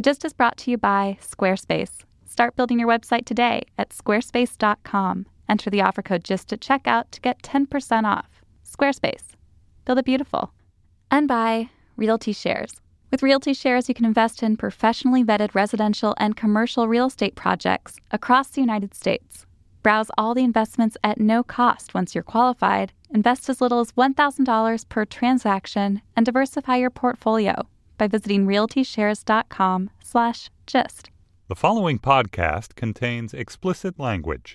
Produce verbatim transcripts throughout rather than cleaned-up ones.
The Gist is brought to you by Squarespace. Start building your website today at squarespace dot com. Enter the offer code GIST at checkout to get ten percent off. Squarespace. Build it beautiful. And by Realty Shares. With Realty Shares, you can invest in professionally vetted residential and commercial real estate projects across the United States. Browse all the investments at no cost once you're qualified. Invest as little as one thousand dollars per transaction and diversify your portfolio by visiting realty shares dot com slash gist. The following podcast contains explicit language.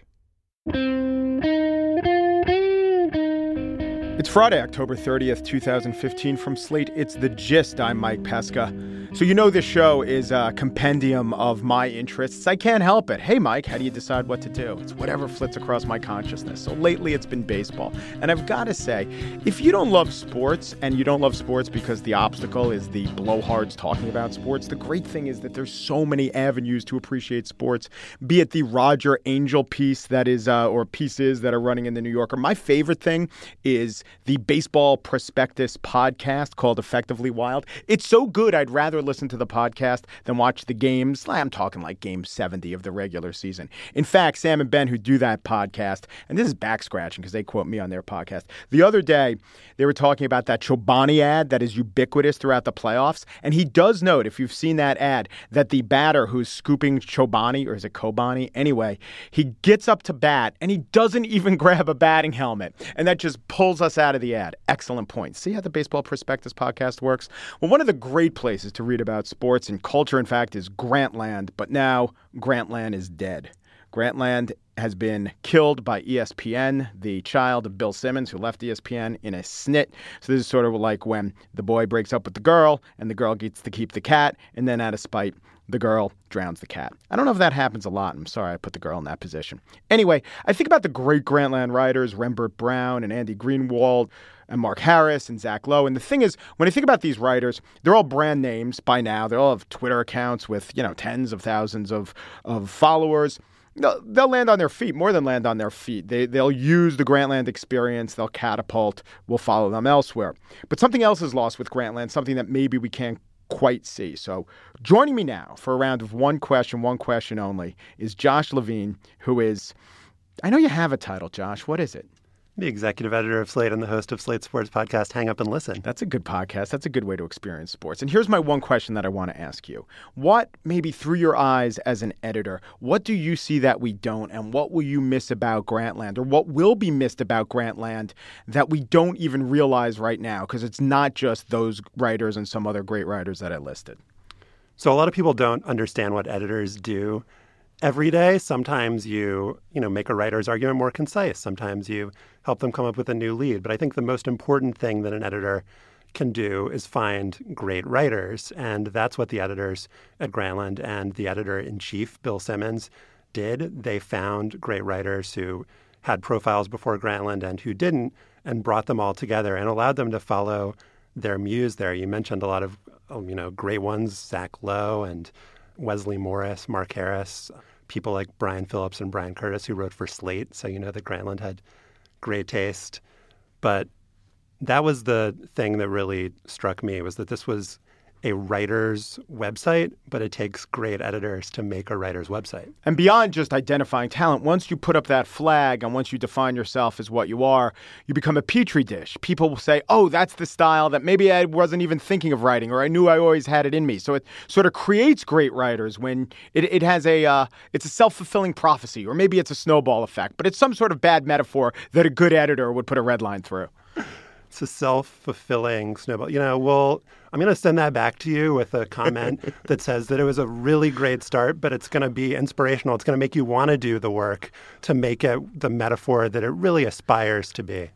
It's Friday, October thirtieth, twenty fifteen. From Slate, it's The Gist. I'm Mike Pesca. So you know this show is a compendium of my interests. I can't help it. Hey, Mike, how do you decide what to do? It's whatever flits across my consciousness. So lately it's been baseball. And I've got to say, if you don't love sports, and you don't love sports because the obstacle is the blowhards talking about sports, the great thing is that there's so many avenues to appreciate sports, be it the Roger Angel piece that is, uh, or pieces that are running in the New Yorker. My favorite thing is the Baseball Prospectus podcast called Effectively Wild. It's so good, I'd rather listen to the podcast than watch the games. I'm talking like game seventy of the regular season. In fact, Sam and Ben, who do that podcast, and this is back scratching because they quote me on their podcast. The other day, they were talking about that Chobani ad that is ubiquitous throughout the playoffs. And he does note, if you've seen that ad, that the batter who's scooping Chobani, or is it Kobani? Anyway, he gets up to bat and he doesn't even grab a batting helmet. And that just pulls us out of the ad. Excellent point. See how the Baseball Prospectus podcast works? Well, one of the great places to read about sports and culture, in fact, is Grantland. But now Grantland is dead. Grantland has been killed by E S P N, the child of Bill Simmons, who left E S P N in a snit. So this is sort of like when the boy breaks up with the girl and the girl gets to keep the cat, and then out of spite, the girl drowns the cat. I don't know if that happens a lot. I'm sorry I put the girl in that position. Anyway, I think about the great Grantland writers, Rembert Brown and Andy Greenwald and Mark Harris and Zach Lowe. And the thing is, when I think about these writers, they're all brand names by now. They all have Twitter accounts with, you know, tens of thousands of, of followers. They'll, they'll land on their feet, more than land on their feet. They, they'll use the Grantland experience. They'll catapult. We'll follow them elsewhere. But something else is lost with Grantland, something that maybe we can't quite see. So joining me now for a round of one question, one question only, is Josh Levine, who is, I know you have a title, Josh. What is it? The executive editor of Slate and the host of Slate's sports podcast, Hang Up and Listen. That's a good podcast. That's a good way to experience sports. And here's my one question that I want to ask you. What, maybe through your eyes as an editor, what do you see that we don't, and what will you miss about Grantland, or what will be missed about Grantland that we don't even realize right now? Because it's not just those writers and some other great writers that I listed. So a lot of people don't understand what editors do every day. Sometimes you, you know, make a writer's argument more concise. Sometimes you help them come up with a new lead. But I think the most important thing that an editor can do is find great writers. And that's what the editors at Grantland and the editor-in-chief, Bill Simmons, did. They found great writers who had profiles before Grantland and who didn't, and brought them all together and allowed them to follow their muse there. You mentioned a lot of, you know, great ones, Zach Lowe and Wesley Morris, Mark Harris, people like Brian Phillips and Brian Curtis, who wrote for Slate. So you know that Grantland had great taste. But that was the thing that really struck me, was that this was a writer's website, but it takes great editors to make a writer's website. And beyond just identifying talent, once you put up that flag and once you define yourself as what you are, you become a petri dish. People will say, oh, that's the style that maybe I wasn't even thinking of writing, or I knew I always had it in me. So it sort of creates great writers when it, it has a, uh, it's a self-fulfilling prophecy, or maybe it's a snowball effect, but it's some sort of bad metaphor that a good editor would put a red line through. It's a self-fulfilling snowball. You know, well, I'm going to send that back to you with a comment that says that it was a really great start, but it's going to be inspirational. It's going to make you want to do the work to make it the metaphor that it really aspires to be.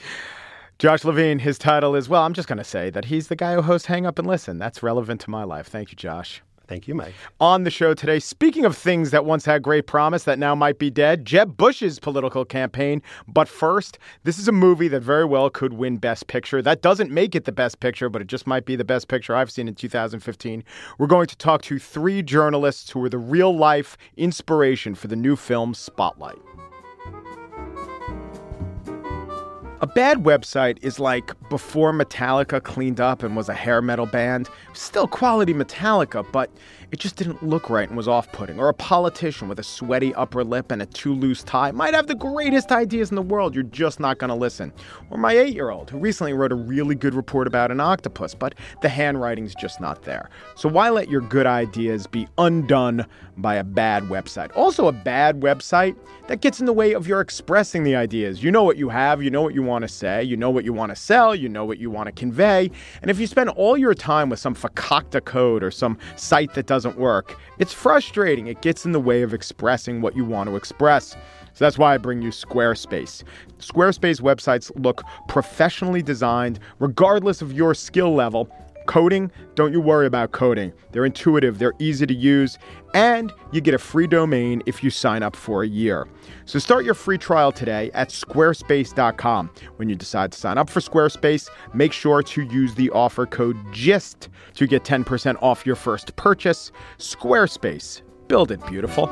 Josh Levine, his title is, well, I'm just going to say that he's the guy who hosts Hang Up and Listen. That's relevant to my life. Thank you, Josh. Thank you, Mike. On the show today, speaking of things that once had great promise that now might be dead, Jeb Bush's political campaign. But first, this is a movie that very well could win Best Picture. That doesn't make it the Best Picture, but it just might be the best picture I've seen in two thousand fifteen. We're going to talk to three journalists who were the real-life inspiration for the new film Spotlight. A bad website is like before Metallica cleaned up and was a hair metal band. It was still quality Metallica, but it just didn't look right and was off-putting. Or a politician with a sweaty upper lip and a too loose tie might have the greatest ideas in the world. You're just not going to listen. Or my eight-year-old who recently wrote a really good report about an octopus, but the handwriting's just not there. So why let your good ideas be undone by a bad website? Also, a bad website that gets in the way of your expressing the ideas. You know what you have, you know what you want to say, you know what you want to sell, you know what you want to convey. And if you spend all your time with some fakakta code or some site that doesn't work, it's frustrating. It gets in the way of expressing what you want to express. So that's why I bring you Squarespace. Squarespace websites look professionally designed, regardless of your skill level. Coding, don't you worry about coding. They're intuitive, they're easy to use, and you get a free domain if you sign up for a year. So start your free trial today at squarespace dot com. When you decide to sign up for Squarespace, make sure to use the offer code GIST to get ten percent off your first purchase. Squarespace. Build it beautiful.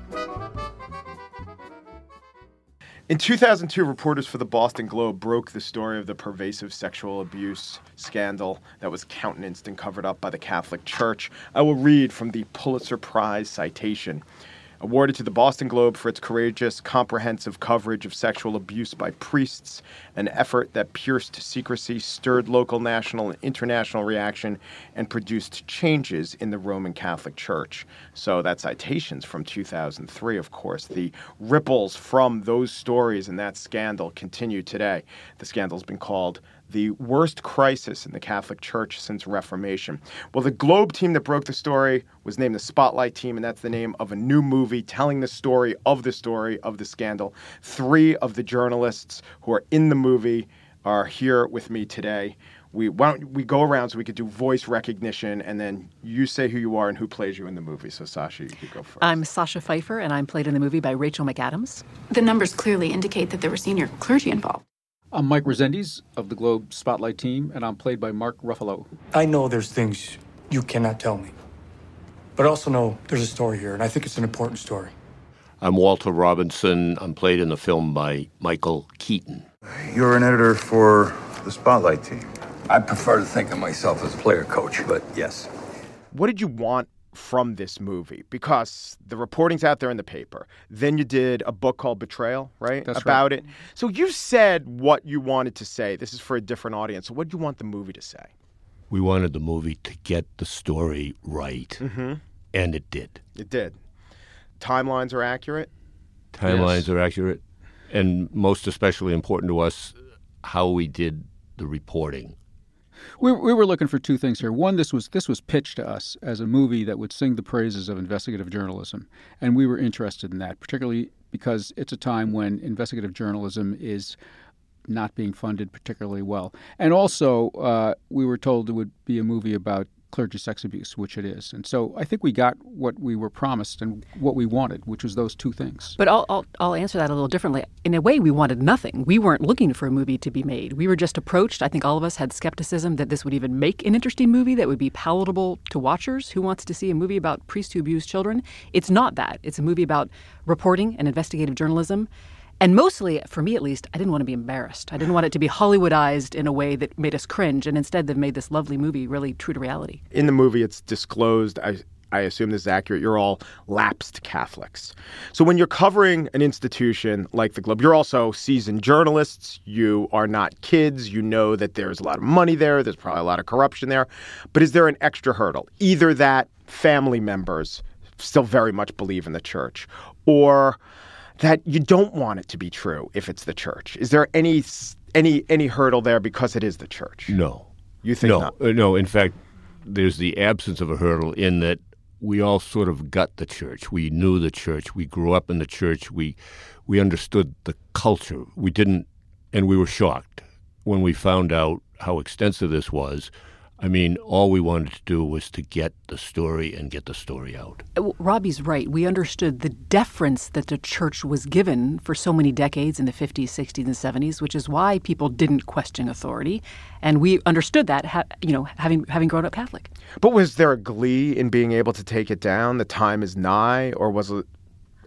In two thousand two, reporters for the Boston Globe broke the story of the pervasive sexual abuse scandal that was countenanced and covered up by the Catholic Church. I will read from the Pulitzer Prize citation. Awarded to the Boston Globe for its courageous, comprehensive coverage of sexual abuse by priests, an effort that pierced secrecy, stirred local, national, and international reaction, and produced changes in the Roman Catholic Church. So that citation's from two thousand three, of course. The ripples from those stories and that scandal continue today. The scandal's been called the worst crisis in the Catholic Church since Reformation. Well, the Globe team that broke the story was named the Spotlight Team, and that's the name of a new movie telling the story of the story of the scandal. Three of the journalists who are in the movie are here with me today. We why don't we go around so we could do voice recognition, and then you say who you are and who plays you in the movie. So, Sasha, you could go first. I'm Sasha Pfeiffer, and I'm played in the movie by Rachel McAdams. The numbers clearly indicate that there were senior clergy involved. I'm Mike Resendiz of the Globe Spotlight Team, and I'm played by Mark Ruffalo. I know there's things you cannot tell me, but I also know there's a story here, and I think it's an important story. I'm Walter Robinson. I'm played in the film by Michael Keaton. You're an editor for the Spotlight Team. I prefer to think of myself as a player coach, but yes. What did you want from this movie? Because the reporting's out there in the paper. Then you did a book called Betrayal, right? That's About right. it. So you said what you wanted to say. This is for a different audience. So what do you want the movie to say? We wanted the movie to get the story right, Mm-hmm. and it did. It did. Timelines are accurate? Timelines Yes. are accurate, and most especially important to us, how we did the reporting. We, we were looking for two things here. One, this was this was pitched to us as a movie that would sing the praises of investigative journalism, and we were interested in that, particularly because it's a time when investigative journalism is not being funded particularly well. And also, uh, we were told it would be a movie about clergy sex abuse, which it is. And so I think we got what we were promised and what we wanted, which was those two things. But I'll, I'll, I'll answer that a little differently. In a way, we wanted nothing. We weren't looking for a movie to be made. We were just approached. I think all of us had skepticism that this would even make an interesting movie that would be palatable to watchers. Who wants to see a movie about priests who abuse children? It's not that. It's a movie about reporting and investigative journalism. And mostly, for me at least, I didn't want to be embarrassed. I didn't want it to be Hollywoodized in a way that made us cringe. And instead, they've made this lovely movie really true to reality. In the movie, it's disclosed, I, I assume this is accurate, you're all lapsed Catholics. So when you're covering an institution like the Globe, you're also seasoned journalists. You are not kids. You know that there's a lot of money there. There's probably a lot of corruption there. But is there an extra hurdle? Either that family members still very much believe in the church, or that you don't want it to be true if it's the church. Is there any any any hurdle there because it is the church? No. You think no, not? Uh, no, in fact, there's the absence of a hurdle in that we all sort of got the church. We knew the church. We grew up in the church. We we understood the culture. We didn't, and we were shocked when we found out how extensive this was. I mean, all we wanted to do was to get the story and get the story out. Robbie's right. We understood the deference that the church was given for so many decades in the fifties, sixties, and seventies, which is why people didn't question authority. And we understood that, ha- you know, having having grown up Catholic. But was there a glee in being able to take it down? The time is nigh, or was it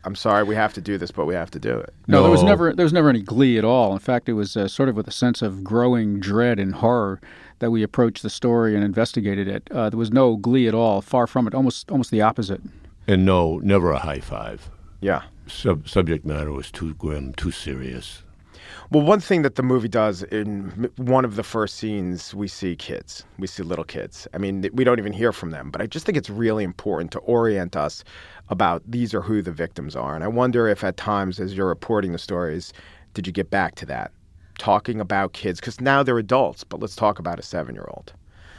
I'm sorry, we have to do this, but we have to do it. No, no. there was never there was never any glee at all. In fact, it was uh, sort of with a sense of growing dread and horror that we approached the story and investigated it. Uh, there was no glee at all. Far from it. Almost almost the opposite. And no, never a high five. Yeah. Sub- subject matter was too grim, too serious. Well, one thing that the movie does in one of the first scenes, we see kids. We see little kids. I mean, we don't even hear from them, but I just think it's really important to orient us about these are who the victims are. And I wonder if at times, as you're reporting the stories, did you get back to that? Talking about kids, because now they're adults, but let's talk about a seven-year-old.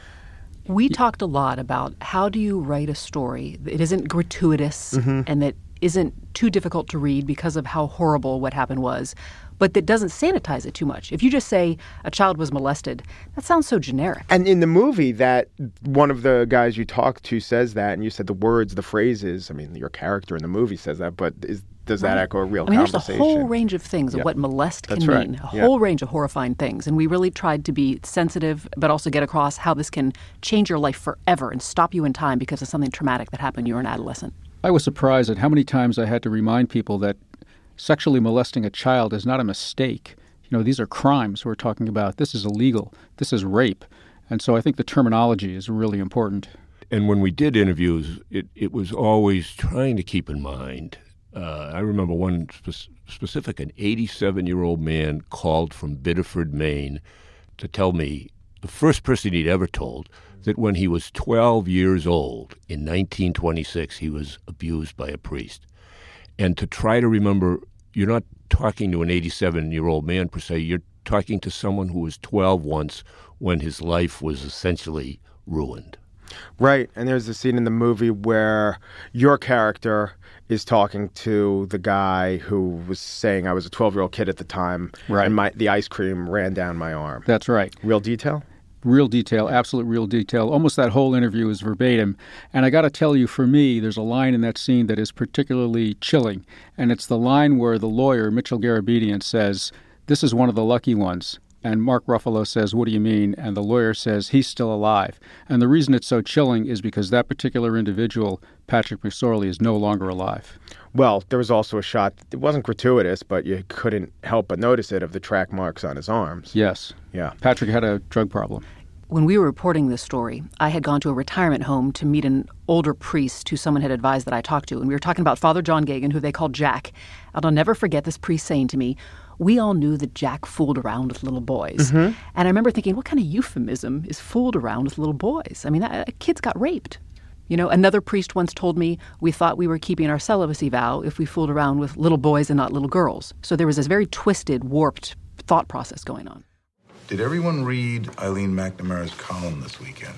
We talked a lot about how do you write a story that isn't gratuitous mm-hmm. and that isn't too difficult to read because of how horrible what happened was, but that doesn't sanitize it too much. If you just say a child was molested, that sounds so generic. And in the movie, that one of the guys you talked to says that, and you said the words, the phrases, I mean, your character in the movie says that, but is, does that right. echo a real I mean, conversation? There's a whole range of things yeah. of what molest can That's right. mean, a yeah. whole range of horrifying things. And we really tried to be sensitive, but also get across how this can change your life forever and stop you in time because of something traumatic that happened when you were an adolescent. I was surprised at how many times I had to remind people that sexually molesting a child is not a mistake. You know, these are crimes we're talking about. This is illegal. This is rape. And so I think the terminology is really important. And when we did interviews, it, it was always trying to keep in mind. Uh, I remember one spe- specific, an eighty-seven-year-old man called from Biddeford, Maine, to tell me, the first person he'd ever told, that when he was twelve years old, in nineteen twenty-six, he was abused by a priest. And to try to remember, you're not talking to an eighty-seven-year-old man per se, you're talking to someone who was twelve once when his life was essentially ruined. Right, and there's a scene in the movie where your character is talking to the guy who was saying I was a twelve-year-old kid at the time, right. and my the ice cream ran down my arm. That's right. Real detail? Real detail, absolute real detail. Almost that whole interview is verbatim. And I got to tell you, for me, there's a line in that scene that is particularly chilling. And it's the line where the lawyer, Mitchell Garabedian, says, "This is one of the lucky ones." And Mark Ruffalo says, "What do you mean?" And the lawyer says, "He's still alive." And the reason it's so chilling is because that particular individual, Patrick McSorley, is no longer alive. Well, there was also a shot, it wasn't gratuitous, but you couldn't help but notice it, of the track marks on his arms. Yes. Yeah. Patrick had a drug problem. When we were reporting this story, I had gone to a retirement home to meet an older priest who someone had advised that I talk to. And we were talking about Father John Geoghegan, who they called Jack. And I'll never forget this priest saying to me, we all knew that Jack fooled around with little boys. Mm-hmm. And I remember thinking, what kind of euphemism is fooled around with little boys? I mean, that, kids got raped. You know, another priest once told me we thought we were keeping our celibacy vow if we fooled around with little boys and not little girls. So there was this very twisted, warped thought process going on. Did everyone read Eileen McNamara's column this weekend?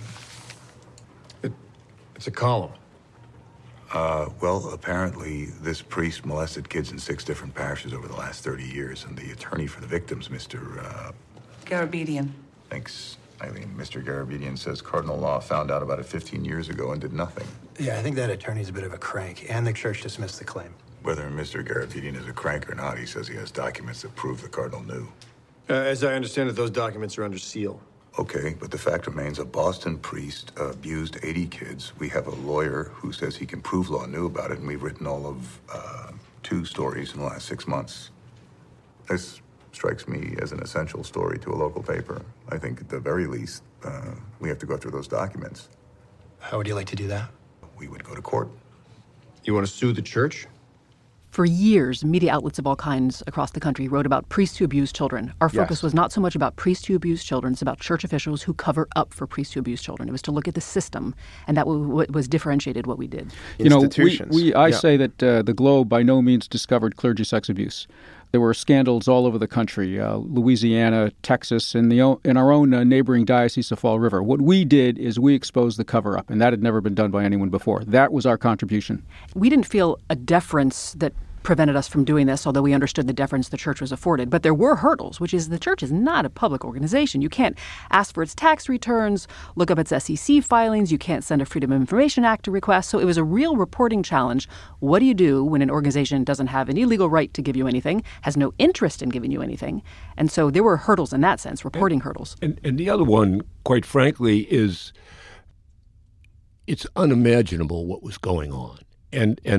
It, it's a column. Uh, well, apparently this priest molested kids in six different parishes over the last thirty years, and the attorney for the victims, Mister Uh... Garabedian. Thanks, Eileen. Mister Garabedian says Cardinal Law found out about it fifteen years ago and did nothing. Yeah, I think that attorney's a bit of a crank, and the church dismissed the claim. Whether Mister Garabedian is a crank or not, he says he has documents that prove the Cardinal knew. Uh, as I understand it, those documents are under seal. Okay, but the fact remains a Boston priest uh, abused eighty kids. We have a lawyer who says he can prove Law knew about it, and we've written all of uh, two stories in the last six months. This strikes me as an essential story to a local paper. I think at the very least, uh, we have to go through those documents. How would you like to do that? We would go to court. You want to sue the church? For years, media outlets of all kinds across the country wrote about priests who abuse children. Our focus yes. was not so much about priests who abuse children, it's about church officials who cover up for priests who abuse children. It was to look at the system, and that was, was differentiated what we did. You know, we, we, I yeah. say that uh, the Globe by no means discovered clergy sex abuse. There were scandals all over the country, uh, Louisiana, Texas, and the in our own uh, neighboring diocese of Fall River. What we did is we exposed the cover-up, and that had never been done by anyone before. That was our contribution. We didn't feel a deference that prevented us from doing this, although we understood the deference the church was afforded. But there were hurdles, which is the church is not a public organization. You can't ask for its tax returns, look up its S E C filings. You can't send a Freedom of Information Act request. So it was a real reporting challenge. What do you do when an organization doesn't have any legal right to give you anything, has no interest in giving you anything? And so there were hurdles in that sense, reporting and, hurdles. And, and the other one, quite frankly, is it's unimaginable what was going on. And and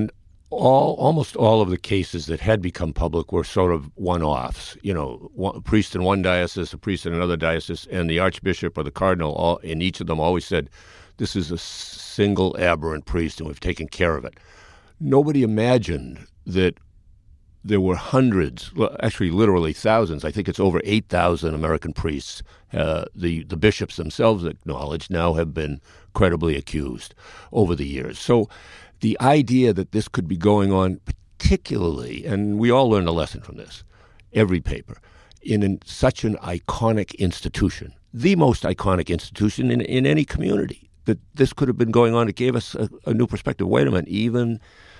all almost all of the cases that had become public were sort of one-offs. You know, one, a priest in one diocese, a priest in another diocese, and the archbishop or the cardinal all, in each of them always said, this is a single aberrant priest and we've taken care of it. Nobody imagined that there were hundreds, actually literally thousands. I think it's over eight thousand American priests. Uh, the, the bishops themselves acknowledge now have been credibly accused over the years. So the idea that this could be going on, particularly, and we all learned a lesson from this, every paper, in an, such an iconic institution, the most iconic institution in, in any community, that this could have been going on. It gave us a, a new perspective. Wait a minute, even...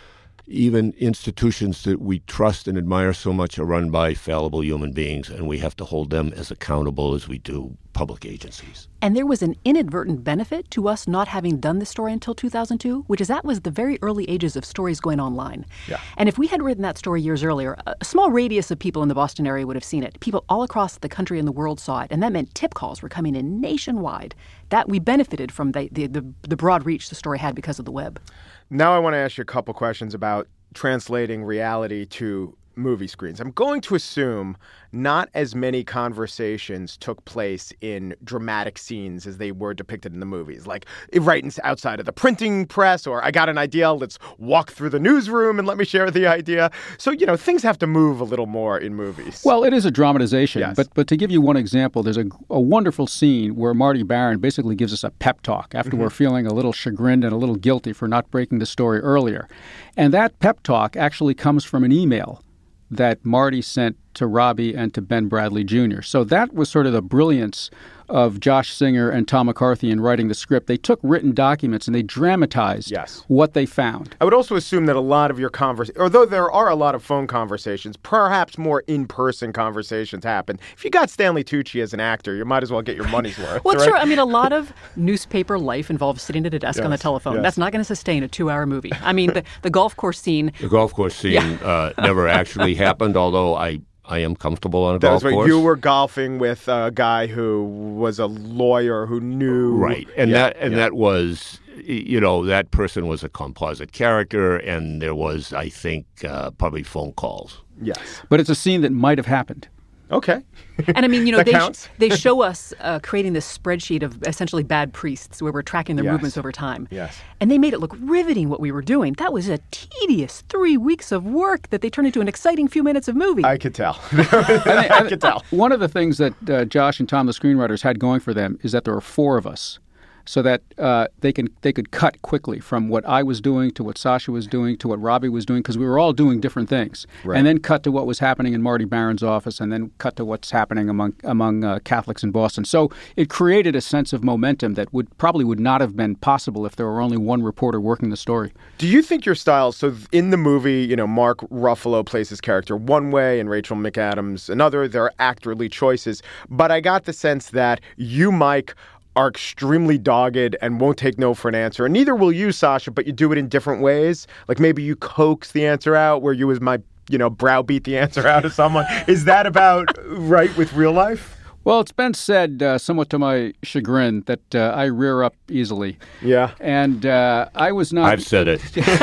Even institutions that we trust and admire so much are run by fallible human beings, and we have to hold them as accountable as we do public agencies. And there was an inadvertent benefit to us not having done this story until two thousand two, which is that was the very early ages of stories going online. Yeah. And if we had written that story years earlier, a small radius of people in the Boston area would have seen it. People all across the country and the world saw it, and that meant tip calls were coming in nationwide. That we benefited from the, the, the, the broad reach the story had because of the web. Now I want to ask you a couple questions about translating reality to movie screens. I'm going to assume not as many conversations took place in dramatic scenes as they were depicted in the movies, like right outside of the printing press, or I got an idea, let's walk through the newsroom and let me share the idea. So, you know, things have to move a little more in movies. Well, it is a dramatization, yes. but but to give you one example, there's a, a wonderful scene where Marty Baron basically gives us a pep talk after Mm-hmm. we're feeling a little chagrined and a little guilty for not breaking the story earlier. And that pep talk actually comes from an email that Marty sent to Robbie and to Ben Bradley Junior So that was sort of the brilliance of Josh Singer and Tom McCarthy in writing the script. They took written documents and they dramatized yes. what they found. I would also assume that a lot of your conversations, although there are a lot of phone conversations, perhaps more in-person conversations happen. If you got Stanley Tucci as an actor, you might as well get your money's worth. Well, right? true. I mean, a lot of newspaper life involves sitting at a desk yes. on the telephone. Yes. That's not going to sustain a two-hour movie. I mean, the, the golf course scene. The golf course scene Yeah. uh, never actually happened, although I... I am comfortable on a that golf was course. You were golfing with a guy who was a lawyer who knew. Right. And yeah, that and yeah. that was, you know, that person was a composite character, and there was, I think, uh, probably phone calls. Yes. But it's a scene that might have happened. Okay. And I mean, you know, That they, counts. sh- they show us uh, creating this spreadsheet of essentially bad priests where we're tracking their Yes. movements over time. Yes. And they made it look riveting what we were doing. That was a tedious three weeks of work that they turned into an exciting few minutes of movie. I could tell. I, think- I could tell. One of the things that uh, Josh and Tom, the screenwriters, had going for them is that there were four of us, so that uh, they can they could cut quickly from what I was doing to what Sasha was doing to what Robbie was doing, because we were all doing different things, Right. and then cut to what was happening in Marty Baron's office, and then cut to what's happening among among uh, Catholics in Boston. So it created a sense of momentum that would probably would not have been possible if there were only one reporter working the story. Do you think your style, so in the movie, you know, Mark Ruffalo plays his character one way and Rachel McAdams another, there are actorly choices, but I got the sense that you, Mike, are extremely dogged and won't take no for an answer. And neither will you, Sasha, but you do it in different ways. Like maybe you coax the answer out where you as my, you know, browbeat the answer out of someone. Is that about right with real life? Well, it's been said, uh, somewhat to my chagrin, that uh, I rear up easily. Yeah. And uh, I was not... I've said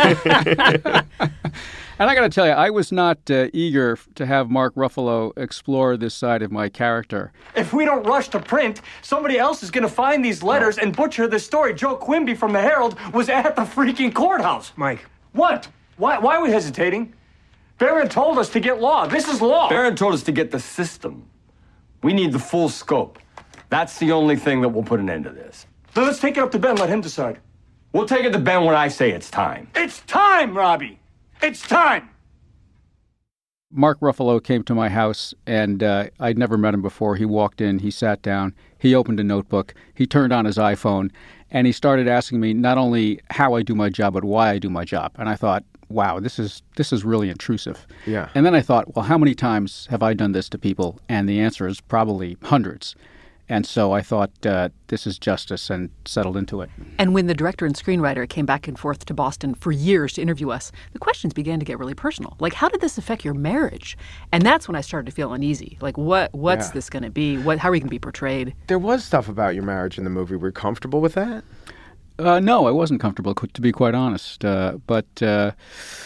it. And I got to tell you, I was not uh, eager to have Mark Ruffalo explore this side of my character. If we don't rush to print, somebody else is going to find these letters and butcher the story. Joe Quimby from the Herald was at the freaking courthouse. Mike. What? Why, why are we hesitating? Barron told us to get law. This is law. Barron told us to get the system. We need the full scope. That's the only thing that will put an end to this. So let's take it up to Ben. Let him decide. We'll take it to Ben when I say it's time. It's time, Robbie. It's time. Mark Ruffalo came to my house, and uh, I'd never met him before. He walked in, he sat down, he opened a notebook, he turned on his iPhone, and he started asking me not only how I do my job, but why I do my job. And I thought, wow, this is this is really intrusive. Yeah. And then I thought, well, how many times have I done this to people? And the answer is probably hundreds. And so I thought, uh, this is justice, and settled into it. And when the director and screenwriter came back and forth to Boston for years to interview us, the questions began to get really personal. Like, how did this affect your marriage? And that's when I started to feel uneasy. Like, what what's Yeah. this going to be? What how are we going to be portrayed? There was stuff about your marriage in the movie. Were you comfortable with that? Uh, no, I wasn't comfortable, to be quite honest. Uh, but uh,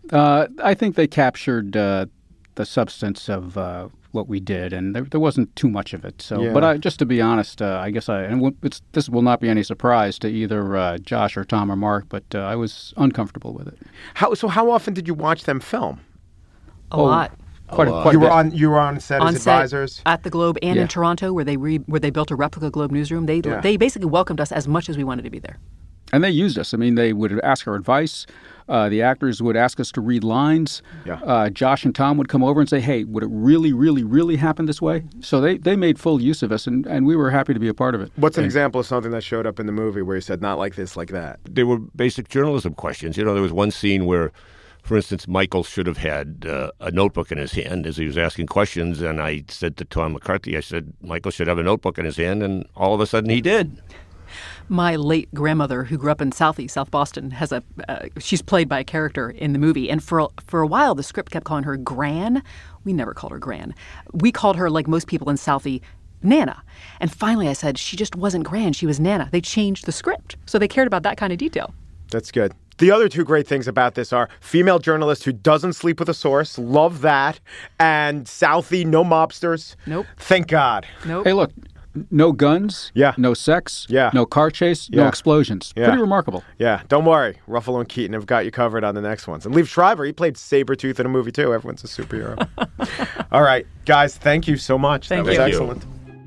Uh, I think they captured uh, the substance of uh, what we did, and there, there wasn't too much of it. So, Yeah. but I, just to be honest, uh, I guess I and it's, this will not be any surprise to either uh, Josh or Tom or Mark, but uh, I was uncomfortable with it. How so? How often did you watch them film? A lot. Quite, A a, lot. quite You a were bit. on. You were on set On as set advisors. at the Globe and Yeah. in Toronto, where they re, where they built a replica Globe newsroom. They Yeah. they basically welcomed us as much as we wanted to be there. And they used us. I mean, they would ask our advice. Uh, the actors would ask us to read lines. Yeah. Uh, Josh and Tom would come over and say, hey, would it really, really, really happen this way? So they, they made full use of us, and, and we were happy to be a part of it. What's an example of something that showed up in the movie where you said not like this, like that? They were basic journalism questions. You know, there was one scene where, for instance, Michael should have had uh, a notebook in his hand as he was asking questions, and I said to Tom McCarthy, I said, Michael should have a notebook in his hand, and all of a sudden he did. My late grandmother, who grew up in Southeast, South Boston, has a uh, she's played by a character in the movie, and for a, for a while the script kept calling her Gran. We never called her Gran. We called her, like most people in Southie, Nana. And finally I said she just wasn't Gran, she was Nana. They changed the script, so they cared about that kind of detail. That's good. The other two great things about this are female journalist who doesn't sleep with a source. Love that. And Southie, no mobsters. Nope. Thank God. Nope. Hey, look, no guns, Yeah. no sex, Yeah. no car chase, no Yeah. explosions. Yeah. Pretty remarkable. Yeah, don't worry. Ruffalo and Keaton have got you covered on the next ones. And Liev Schreiber, he played Sabretooth in a movie too. Everyone's a superhero. All right, guys, thank you so much. Thank that was you. excellent.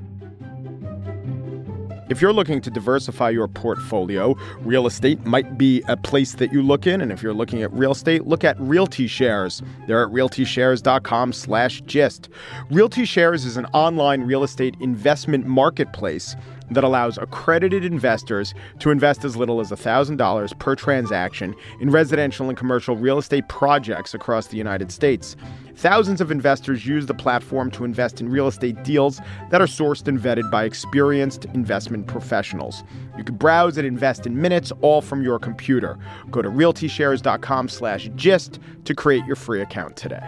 If you're looking to diversify your portfolio, real estate might be a place that you look in. And if you're looking at real estate, look at Realty Shares. They're at realty shares dot com slash gist. Realty Shares is an online real estate investment marketplace that allows accredited investors to invest as little as one thousand dollars per transaction in residential and commercial real estate projects across the United States. Thousands of investors use the platform to invest in real estate deals that are sourced and vetted by experienced investment professionals. You can browse and invest in minutes, all from your computer. Go to realty shares dot com slash gist to create your free account today.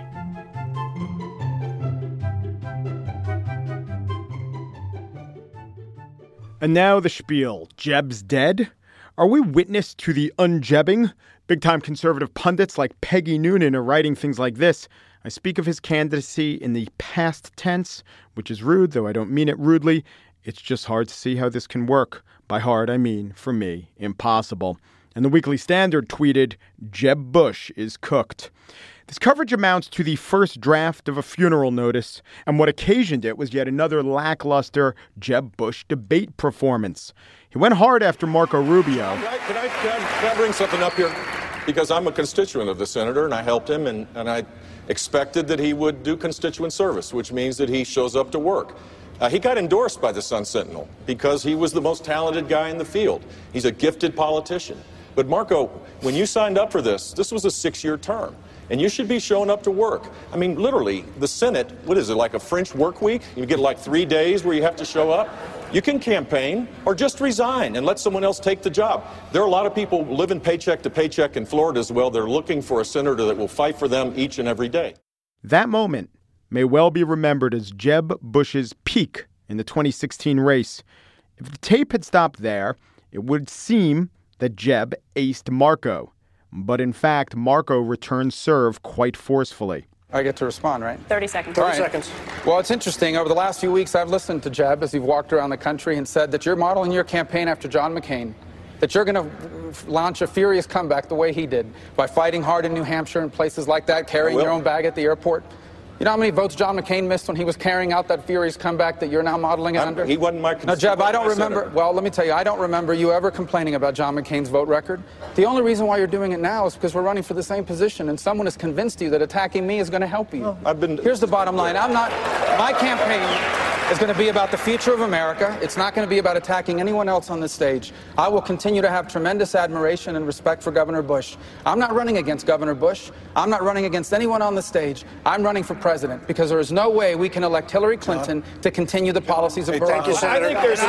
And now the spiel. Jeb's dead? Are we witness to the unjebbing? Big-time conservative pundits like Peggy Noonan are writing things like this. I speak of his candidacy in the past tense, which is rude, though I don't mean it rudely. It's just hard to see how this can work. By hard, I mean, for me, impossible. And the Weekly Standard tweeted, Jeb Bush is cooked. This coverage amounts to the first draft of a funeral notice, and what occasioned it was yet another lackluster Jeb Bush debate performance. He went hard after Marco Rubio. Can I, can I, can I, can I bring something up here? Because I'm a constituent of the senator, and I helped him, and, and I expected that he would do constituent service, which means that he shows up to work. Uh, he got endorsed by the Sun Sentinel because he was the most talented guy in the field. He's a gifted politician. But Marco, when you signed up for this, this was a six-year term. And you should be showing up to work. I mean, literally, the Senate, what is it, like a French work week? You get like three days where you have to show up? You can campaign or just resign and let someone else take the job. There are a lot of people living paycheck to paycheck in Florida as well. They're looking for a senator that will fight for them each and every day. That moment may well be remembered as Jeb Bush's peak in the twenty sixteen race. If the tape had stopped there, it would seem that Jeb aced Marco. But in fact, Marco returned serve quite forcefully. I get to respond, right? thirty seconds. thirty seconds. Well, it's interesting. Over the last few weeks, I've listened to Jeb as you've walked around the country and said that you're modeling your campaign after John McCain, that you're going to launch a furious comeback the way he did by fighting hard in New Hampshire and places like that, carrying your own bag at the airport. You know how many votes John McCain missed when he was carrying out that furious comeback that you're now modeling it I'm, under? He wasn't my No, Jeb, I don't remember. senator. Well, let me tell you, I don't remember you ever complaining about John McCain's vote record. The only reason why you're doing it now is because we're running for the same position, and someone has convinced you that attacking me is going to help you. Well, I've been. Here's the bottom line. I'm not. My campaign is going to be about the future of America. It's not going to be about attacking anyone else on this stage. I will continue to have tremendous admiration and respect for Governor Bush. I'm not running against Governor Bush. I'm not running against anyone on the stage. I'm running for president because there is no way we can elect Hillary Clinton to continue the policies of Hey, Barack thank you, Obama. Senator. I think there's a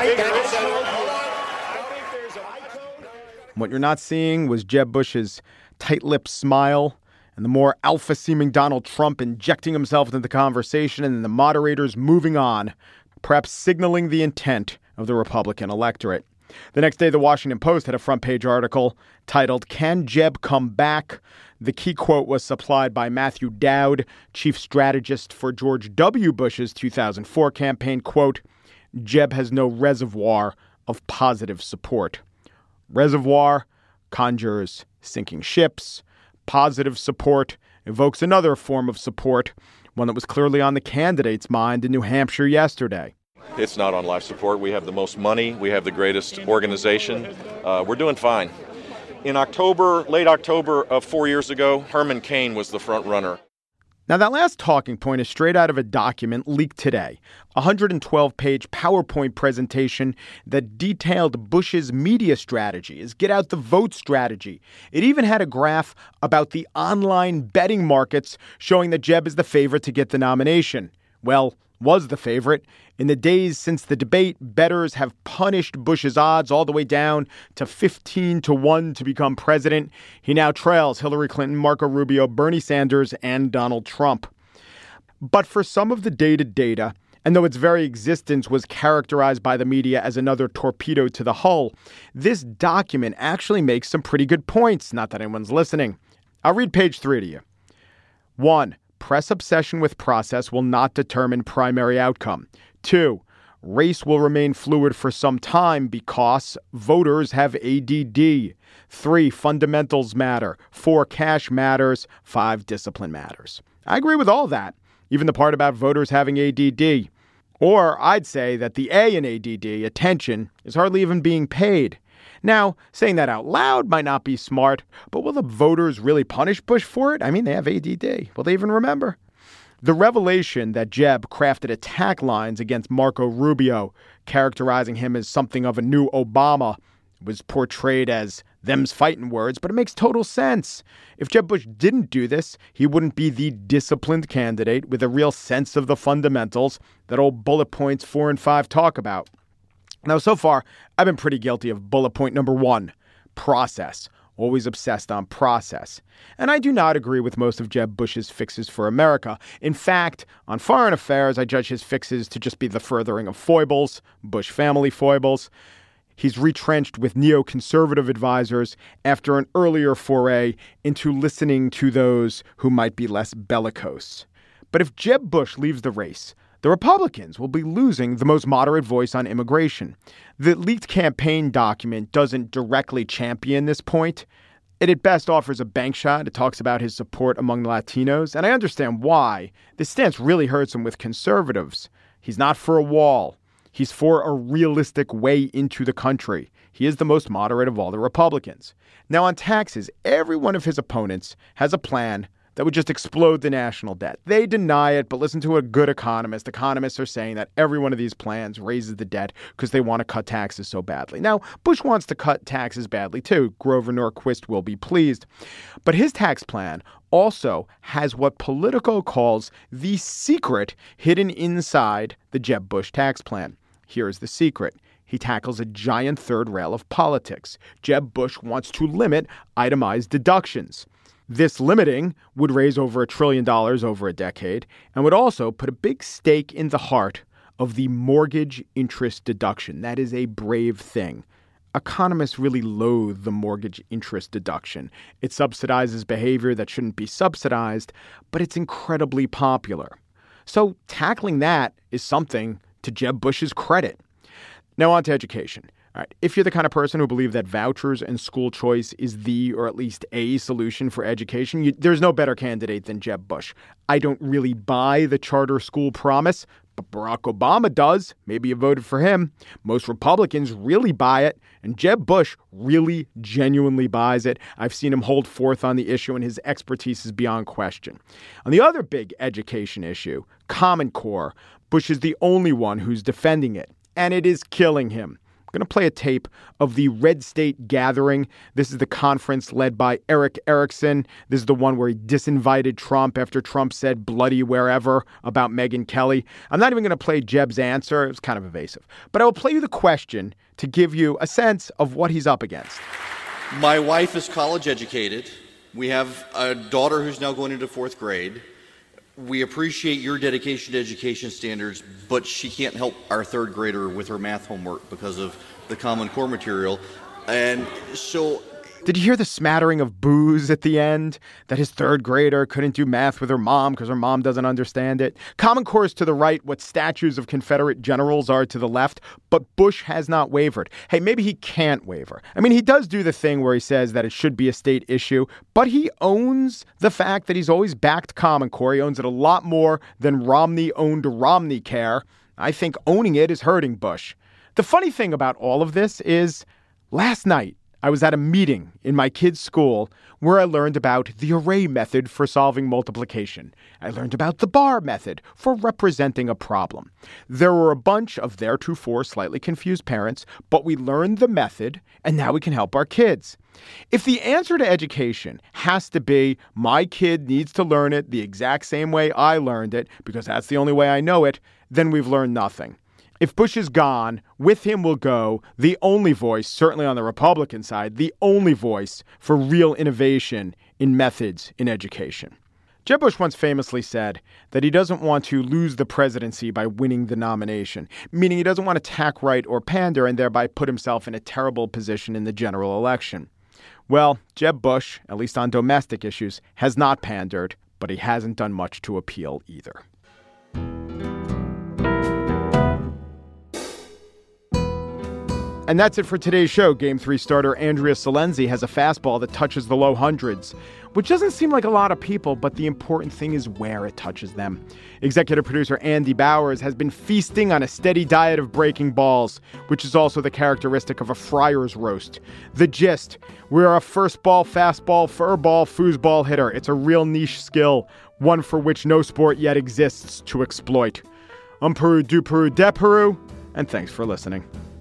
big What you're not seeing was Jeb Bush's tight-lipped smile and the more alpha-seeming Donald Trump injecting himself into the conversation and the moderators moving on, perhaps signaling the intent of the Republican electorate. The next day, the Washington Post had a front page article titled, "Can Jeb Come Back?" The key quote was supplied by Matthew Dowd, chief strategist for George W. Bush's two thousand four campaign. Quote, "Jeb has no reservoir of positive support." Reservoir conjures sinking ships. Positive support evokes another form of support, one that was clearly on the candidate's mind in New Hampshire yesterday. It's not on life support. We have the most money. We have the greatest organization. Uh, we're doing fine. In October, late October of four years ago, Herman Cain was the front runner. Now, that last talking point is straight out of a document leaked today, a one hundred twelve page PowerPoint presentation that detailed Bush's media strategy, his get out the vote strategy. It even had a graph about the online betting markets showing that Jeb is the favorite to get the nomination. Well, was the favorite. In the days since the debate, bettors have punished Bush's odds all the way down to fifteen to one to become president. He now trails Hillary Clinton, Marco Rubio, Bernie Sanders, and Donald Trump. But for some of the data data, and though its very existence was characterized by the media as another torpedo to the hull, this document actually makes some pretty good points. Not that anyone's listening. I'll read page three to you. One, press obsession with process will not determine primary outcome. Two, race will remain fluid for some time because voters have A D D. Three, fundamentals matter. Four, cash matters. Five, discipline matters. I agree with all that, even the part about voters having A D D. Or I'd say that the A in A D D, attention, is hardly even being paid. Now, saying that out loud might not be smart, but will the voters really punish Bush for it? I mean, they have A D D. Will they even remember? The revelation that Jeb crafted attack lines against Marco Rubio, characterizing him as something of a new Obama, was portrayed as them's fighting words, but it makes total sense. If Jeb Bush didn't do this, he wouldn't be the disciplined candidate with a real sense of the fundamentals that old bullet points four and five talk about. Now, so far, I've been pretty guilty of bullet point number one, process. Always obsessed on process. And I do not agree with most of Jeb Bush's fixes for America. In fact, on foreign affairs, I judge his fixes to just be the furthering of foibles, Bush family foibles. He's retrenched with neoconservative advisors after an earlier foray into listening to those who might be less bellicose. But if Jeb Bush leaves the race, the Republicans will be losing the most moderate voice on immigration. The leaked campaign document doesn't directly champion this point. It at best offers a bank shot. It talks about his support among Latinos, and I understand why. This stance really hurts him with conservatives. He's not for a wall. He's for a realistic way into the country. He is the most moderate of all the Republicans. Now, on taxes, every one of his opponents has a plan that would just explode the national debt. They deny it, but listen to a good economist. Economists are saying that every one of these plans raises the debt because they want to cut taxes so badly. Now, Bush wants to cut taxes badly, too. Grover Norquist will be pleased. But his tax plan also has what Politico calls the secret hidden inside the Jeb Bush tax plan. Here's the secret. He tackles a giant third rail of politics. Jeb Bush wants to limit itemized deductions. This limiting would raise over a trillion dollars over a decade and would also put a big stake in the heart of the mortgage interest deduction. That is a brave thing. Economists really loathe the mortgage interest deduction. It subsidizes behavior that shouldn't be subsidized, but it's incredibly popular. So tackling that is something to Jeb Bush's credit. Now on to education. All right. If you're the kind of person who believes that vouchers and school choice is the, or at least a, solution for education, you, there's no better candidate than Jeb Bush. I don't really buy the charter school promise, but Barack Obama does. Maybe you voted for him. Most Republicans really buy it, and Jeb Bush really genuinely buys it. I've seen him hold forth on the issue, and his expertise is beyond question. On the other big education issue, Common Core, Bush is the only one who's defending it, and it is killing him. I'm going to play a tape of the Red State Gathering. This is the conference led by Eric Erickson. This is the one where he disinvited Trump after Trump said bloody wherever about Megyn Kelly. I'm not even going to play Jeb's answer. It was kind of evasive. But I will play you the question to give you a sense of what he's up against. My wife is college educated. We have a daughter who's now going into fourth grade. We appreciate your dedication to education standards, but she can't help our third grader with her math homework because of the Common Core material. And so... Did you hear the smattering of boos at the end? That his third grader couldn't do math with her mom because her mom doesn't understand it? Common Core is to the right what statues of Confederate generals are to the left, but Bush has not wavered. Hey, maybe he can't waver. I mean, he does do the thing where he says that it should be a state issue, but he owns the fact that he's always backed Common Core. He owns it a lot more than Romney owned Romney Care. I think owning it is hurting Bush. The funny thing about all of this is last night, I was at a meeting in my kid's school where I learned about the array method for solving multiplication. I learned about the bar method for representing a problem. There were a bunch of theretofore slightly confused parents, but we learned the method, and now we can help our kids. If the answer to education has to be my kid needs to learn it the exact same way I learned it, because that's the only way I know it, then we've learned nothing. If Bush is gone, with him will go the only voice, certainly on the Republican side, the only voice for real innovation in methods in education. Jeb Bush once famously said that he doesn't want to lose the presidency by winning the nomination, meaning he doesn't want to tack right or pander and thereby put himself in a terrible position in the general election. Well, Jeb Bush, at least on domestic issues, has not pandered, but he hasn't done much to appeal either. And that's it for today's show. Game three starter Andrea Salenzi has a fastball that touches the low hundreds, which doesn't seem like a lot of people, but the important thing is where it touches them. Executive producer Andy Bowers has been feasting on a steady diet of breaking balls, which is also the characteristic of a Friar's roast. The gist: we're a first ball, fastball, fur ball, foosball hitter. It's a real niche skill, one for which no sport yet exists to exploit. I'm Peru du Peru de Peru, and thanks for listening.